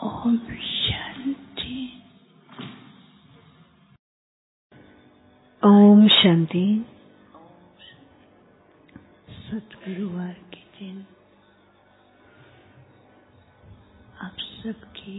ओम शांति। ओम शांति। सद्गुरुवार के दिन आप सबकी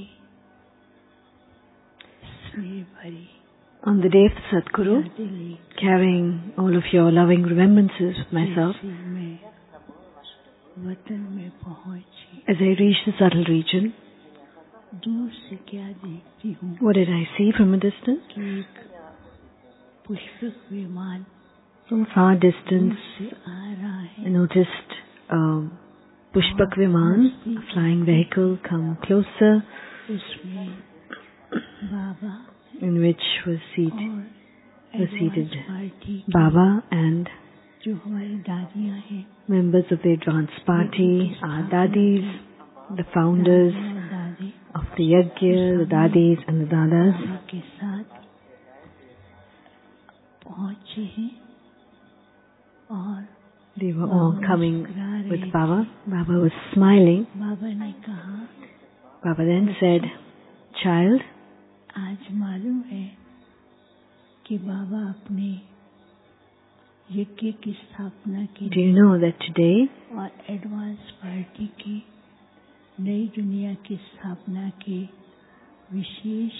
स्नेह भरी On the day of Sadguru, carrying all of your loving remembrances of myself, मैं वतन में पहुंची, as I reached the subtle region, दूर से क्या देखती हूँ what did I see from a distance? कि एक पुष्पक विमान From a far distance, से आ रहा I है। noticed Pushpak Viman, a flying vehicle, come closer, उसमें बाबा in which was और seated पार्टी Baba and जो हमारी दादियाँ हैं, members of the advanced party, our dadis, the founders और दादी of the Yajna, the dadis and the dadas. बाबा के साथ पहुँचे हैं और They were all coming with Baba. Baba was smiling. बाबा ने कहा, Baba then said, "Child, आज मालूम है कि बाबा अपने यज्ञ की स्थापना की do you know that today और एडवांस पार्टी की नई दुनिया की स्थापना के विशेष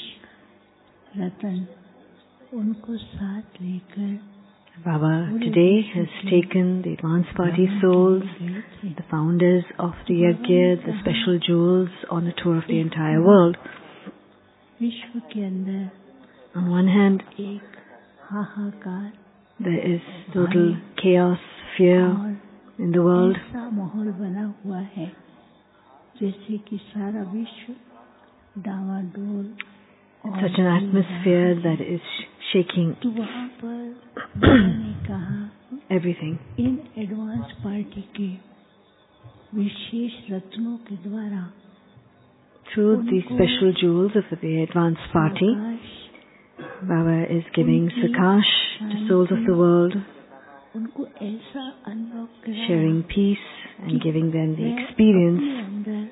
रतन उनको साथ लेकर Baba today has taken the advanced party souls, the founders of the Yajna, the special jewels on a tour of the entire world. विश्व के अंदर On one hand, एक हाहाकार there is total chaos, fear और in the world. ऐसा माहौल बना हुआ है जैसे कि सारा विश्व डावाडोल और Such an atmosphere that is shaking तो वहाँ पर बाबा ने कहा, everything. इन एडवांस पार्टी के विशेष रत्नों के द्वारा Through the special jewels of the advanced party, Prakash Baba is giving Sakash to souls of the world, उनको ऐसा अनलॉक कराया sharing peace and giving them the मैं experience अपने अंदर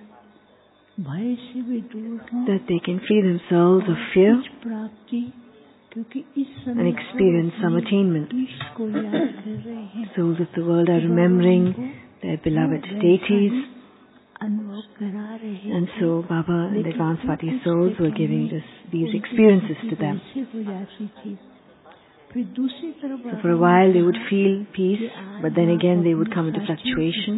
भय से भी दूर हूँ, that they can free themselves of fear कुछ प्राप्ति, क्योंकि इस and समय experience some attainment. ईश को याद कर रहे हैं, Souls of the world are remembering their beloved deities, अनुभव करा रहे हैं। and so Baba and the advanced party souls were giving these experiences to them. ऐसे हो जाती थी, फिर दूसरी तरफ So for a while they would feel peace, but then again they would come into fluctuation.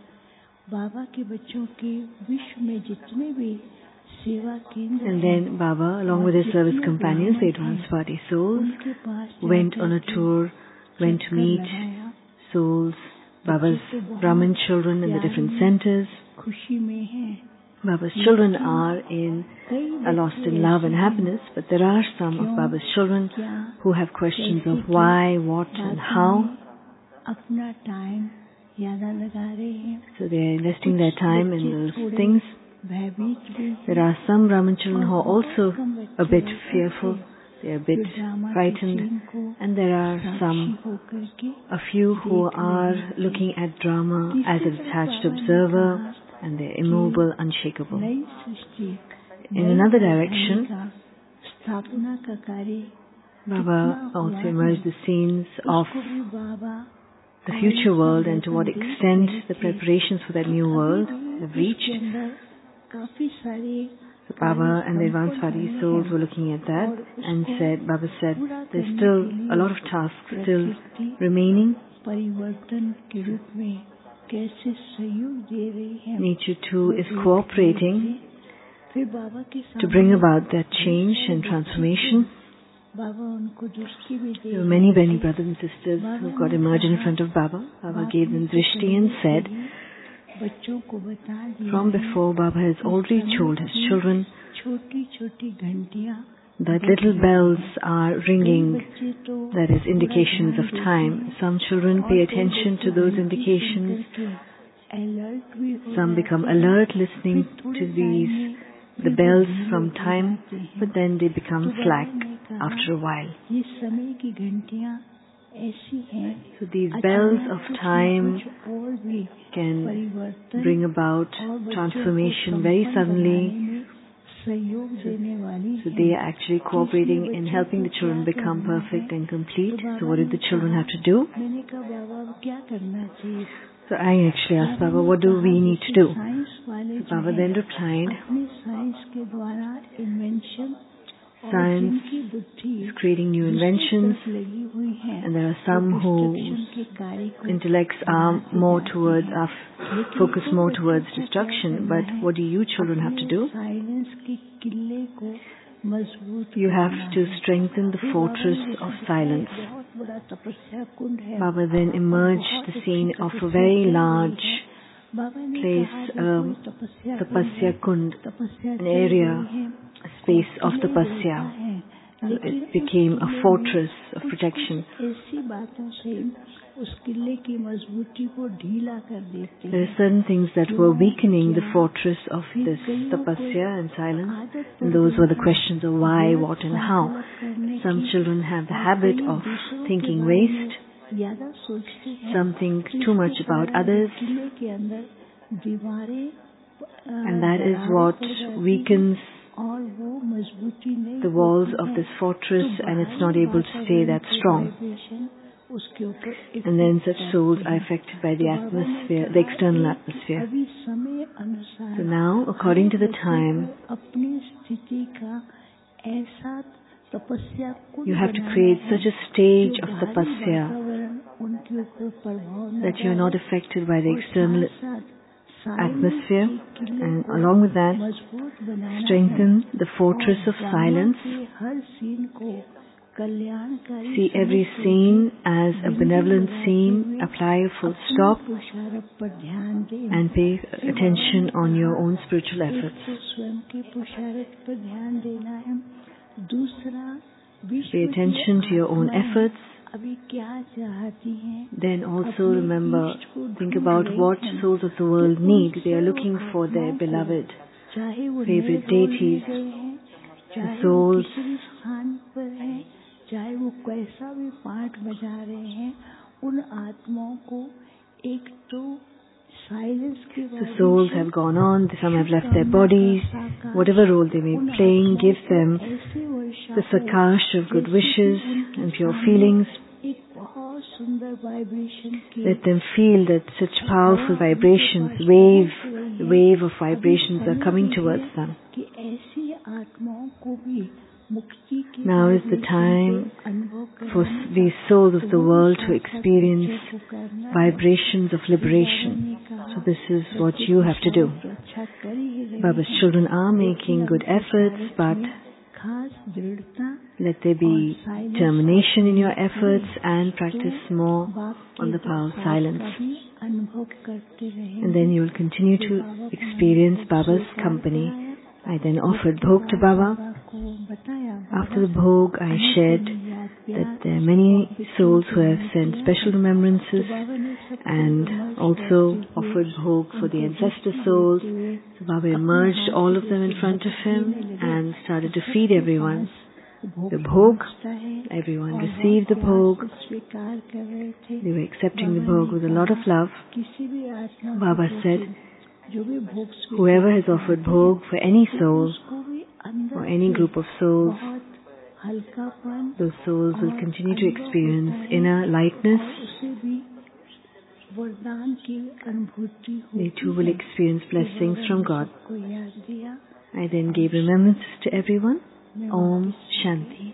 बाबा के बच्चों के विश्व में जितने भी सेवा केंद्र And then Baba, along with his service companions, the advanced party souls, उनके पास went on a tour, went to meet लगाया, souls, Baba's Brahmin children in the different centers. खुशी में है। Baba's children are lost in love and happiness, but there are some of Baba's children who have questions of why, what and how. अपना time ज्यादा लगा रहे हैं, So they are investing their time in those things. भयभीत भी There are some Brahmin children who are also a bit fearful. They are a bit frightened. And there are some, होकर के a few who are looking at drama as a detached observer, and they're immovable, unshakable. नई सृष्टि In another direction, का स्थापना का कार्य Baba also emerged the scenes of को भी बाबा the future world and to what extent the preparations for that new world have reached. अंदर काफी सारे So Baba and the advanced party souls were looking at that and said, Baba said, there's still a lot of tasks still remaining. परिवर्तन के रूप में कैसे सहयोग दे रही है। Nature too is cooperating फिर बाबा के to bring about that change and transformation. बाबा उनको दृष्टि भी दे There were many, many brothers and sisters who got emerged in front of Baba. Baba gave them drishti and said, बच्चों को बता दिया from before Baba has already told his children छोटी छोटी घंटियां that little bells are ringing, बच्चे तो that is indications of time. Some children pay attention to those indications. Alert भी हो Some become alert listening to the bells from time, but then they become slack after a while. ये समय की घंटियां ऐसी हैं, So these bells of time और भी can परिवर्तन bring about transformation very suddenly सहयोग देने वाली So they are actually cooperating in helping the children become perfect and complete. So what did the children have to do? मैंने कहा बाबा अब क्या करना चाहिए? So I actually asked Baba, what do we need to do? Science वाले So Baba then replied, अपनी science के द्वारा invention science is creating new inventions, लगी हुई है, and there are some whose intellects are more towards, focus more towards destruction. But what do you children have to do? Silence के किले को मजबूत You have to strengthen the fortress of silence. बहुत बड़ा तपस्या कुंड है. Baba then emerged the scene of a very large place, Tapasya Kund, an area, a space of tapasya. So it became a fortress of protection. ऐसी बातों से उस किले की मजबूती को ढीला कर देते हैं. There are certain things that were weakening the fortress of this tapasya and silence, and those were the questions of why, what and how. Some children have the habit of thinking waste. Some think too much about others, and that is what weakens the walls of this fortress, and it's not able to stay that strong. And then such souls are affected by the atmosphere, the external atmosphere. So now, according to the time, you have to create such a stage of tapasya that you are not affected by the external atmosphere, and along with that, strengthen the fortress of silence. See every scene as a benevolent scene, apply a full stop, and pay attention on your own spiritual efforts. Pay attention to your own efforts. Then also remember, think about what souls of the world need. They are looking for their beloved, favorite deities, the souls. चाहे वो कैसा भी पाठ बजा रहे हैं, उन आत्माओं को एक तो साइलेंस की The souls have gone on, some have left their bodies. Whatever role they may be playing, give them the sakash of good wishes and pure feelings. Let them feel that such powerful vibrations, wave of vibrations are coming towards them. Now is the time for these souls of the world to experience vibrations of liberation. So this is what you have to do. Baba's children are making good efforts, but let there be determination in your efforts and practice more on the power of silence. And then you will continue to experience Baba's company. I then offered bhog to Baba. After the bhog, I shared that there are many souls who have sent special remembrances and also offered bhog for the ancestor souls. So Baba emerged all of them in front of him and started to feed everyone. The bhog, everyone received the bhog. They were accepting the bhog with a lot of love. Baba said, whoever has offered bhog for any soul or any group of souls, those souls will continue to experience inner lightness. They too will experience blessings from God. I then gave remembrances to everyone. Om Shanti.